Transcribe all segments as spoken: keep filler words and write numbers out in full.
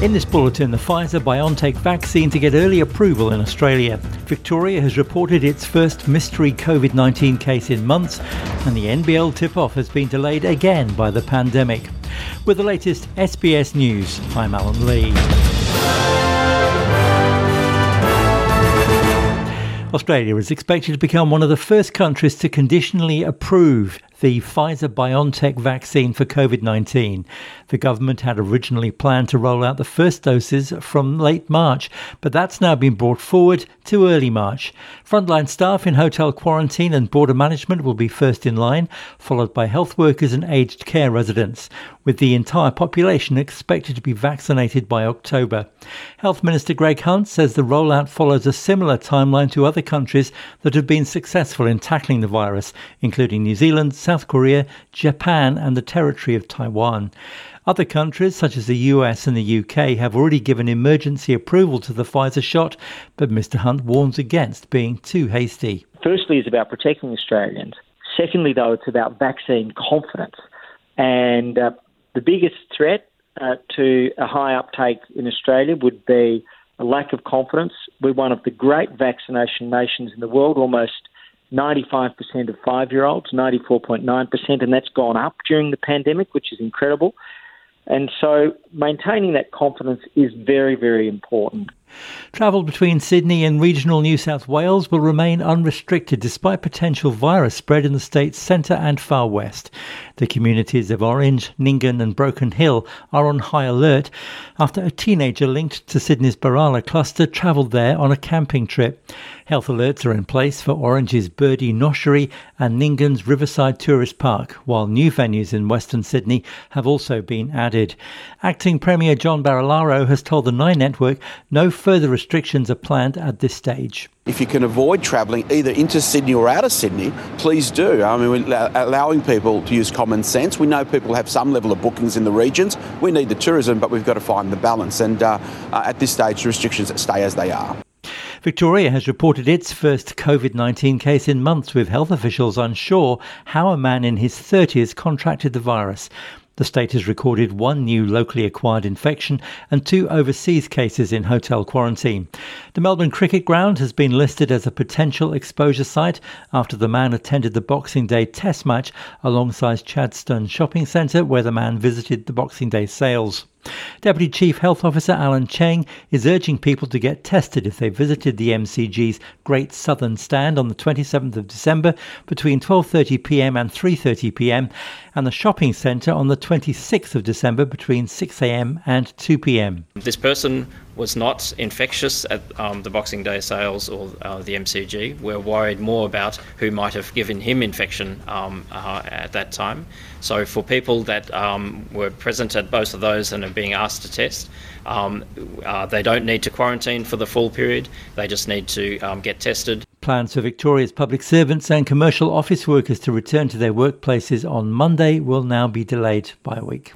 In this bulletin, the Pfizer-BioNTech vaccine to get early approval in Australia. Victoria has reported its first mystery covid nineteen case in months, and the N B L tip-off has been delayed again by the pandemic. With the latest S B S News, I'm Alan Lee. Australia is expected to become one of the first countries to conditionally approve the Pfizer-BioNTech vaccine for covid nineteen. The government had originally planned to roll out the first doses from late March, but that's now been brought forward to early March. Frontline staff in hotel quarantine and border management will be first in line, followed by health workers and aged care residents, with the entire population expected to be vaccinated by October. Health Minister Greg Hunt says the rollout follows a similar timeline to other countries that have been successful in tackling the virus, including New Zealand, South Korea, Japan and the territory of Taiwan. Other countries, such as the U S and the U K, have already given emergency approval to the Pfizer shot, but Mr Hunt warns against being too hasty. Firstly, it's about protecting Australians. Secondly, though, it's about vaccine confidence. And uh, the biggest threat uh, to a high uptake in Australia would be a lack of confidence. We're one of the great vaccination nations in the world, almost ninety-five percent of five-year-olds, ninety-four point nine percent, and that's gone up during the pandemic, which is incredible. And so maintaining that confidence is very, very important. Travel between Sydney and regional New South Wales will remain unrestricted despite potential virus spread in the state's centre and far west. The communities of Orange, Nyngan and Broken Hill are on high alert after a teenager linked to Sydney's Barala cluster travelled there on a camping trip. Health alerts are in place for Orange's Birdie Noshery and Nyngan's Riverside Tourist Park, while new venues in Western Sydney have also been added. Acting Premier John Barilaro has told the Nine Network no further restrictions are planned at this stage. If you can avoid travelling either into Sydney or out of Sydney, please do. I mean, we're allowing people to use common sense. We know people have some level of bookings in the regions. We need the tourism, but we've got to find the balance. And uh, uh, at this stage, the restrictions stay as they are. Victoria has reported its first covid nineteen case in months, with health officials unsure how a man in his thirties contracted the virus. The state has recorded one new locally acquired infection and two overseas cases in hotel quarantine. The Melbourne Cricket Ground has been listed as a potential exposure site after the man attended the Boxing Day Test match alongside Chadstone Shopping Centre, where the man visited the Boxing Day sales. Deputy Chief Health Officer Alan Cheng is urging people to get tested if they visited the M C G's Great Southern Stand on the twenty-seventh of December between twelve thirty p m and three thirty p m and the shopping centre on the twenty-sixth of December between six a m and two p m. This person was not infectious at um, the Boxing Day sales or uh, the M C G. We're worried more about who might have given him infection um, uh, at that time. So for people that um, were present at both of those and are being asked to test, um, uh, they don't need to quarantine for the full period. They just need to um, get tested. Plans for Victoria's public servants and commercial office workers to return to their workplaces on Monday will now be delayed by a week.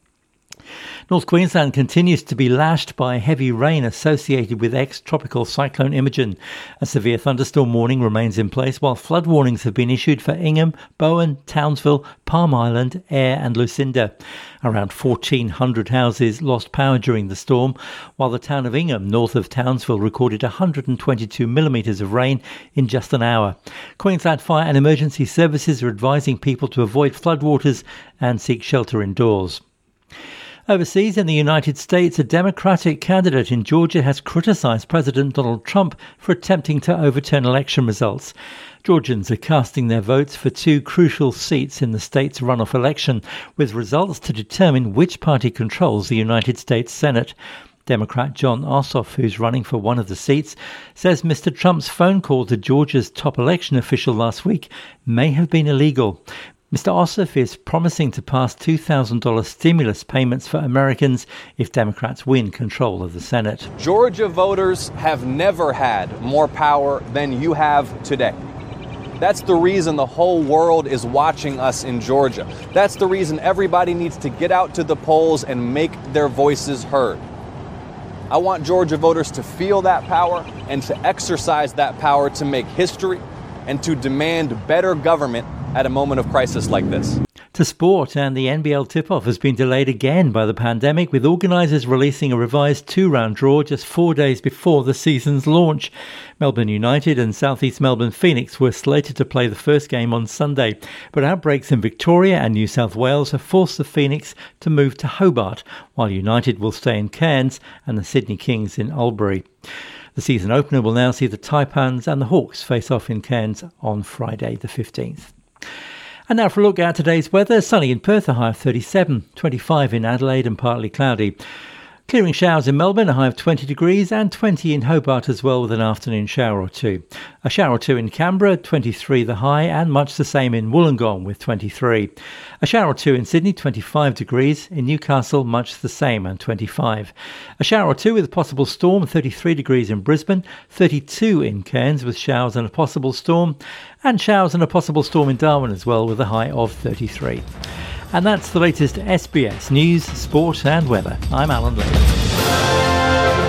North Queensland continues to be lashed by heavy rain associated with ex-tropical cyclone Imogen. A severe thunderstorm warning remains in place, while flood warnings have been issued for Ingham, Bowen, Townsville, Palm Island, Eyre and Lucinda. Around fourteen hundred houses lost power during the storm, while the town of Ingham, north of Townsville, recorded one hundred twenty-two millimetres of rain in just an hour. Queensland Fire and Emergency Services are advising people to avoid floodwaters and seek shelter indoors. Overseas, in the United States, a Democratic candidate in Georgia has criticised President Donald Trump for attempting to overturn election results. Georgians are casting their votes for two crucial seats in the state's runoff election, with results to determine which party controls the United States Senate. Democrat Jon Ossoff, who's running for one of the seats, says Mister Trump's phone call to Georgia's top election official last week may have been illegal. Mister Ossoff is promising to pass two thousand dollars stimulus payments for Americans if Democrats win control of the Senate. Georgia voters have never had more power than you have today. That's the reason the whole world is watching us in Georgia. That's the reason everybody needs to get out to the polls and make their voices heard. I want Georgia voters to feel that power and to exercise that power to make history and to demand better government at a moment of crisis like this. To sport, and the N B L tip-off has been delayed again by the pandemic, with organisers releasing a revised two-round draw just four days before the season's launch. Melbourne United and South East Melbourne Phoenix were slated to play the first game on Sunday, but outbreaks in Victoria and New South Wales have forced the Phoenix to move to Hobart, while United will stay in Cairns and the Sydney Kings in Albury. The season opener will now see the Taipans and the Hawks face off in Cairns on Friday the fifteenth. And now for a look at today's weather. Sunny in Perth, a high of thirty-seven, twenty-five in Adelaide and partly cloudy. Clearing showers in Melbourne, a high of twenty degrees, and twenty in Hobart as well, with an afternoon shower or two. A shower or two in Canberra, twenty-three the high, and much the same in Wollongong with twenty-three. A shower or two in Sydney, twenty-five degrees. In Newcastle, much the same and twenty-five. A shower or two with a possible storm, thirty-three degrees in Brisbane, thirty-two in Cairns with showers and a possible storm, and showers and a possible storm in Darwin as well with a high of thirty-three. And that's the latest S B S News, Sport and Weather. I'm Alan Lee.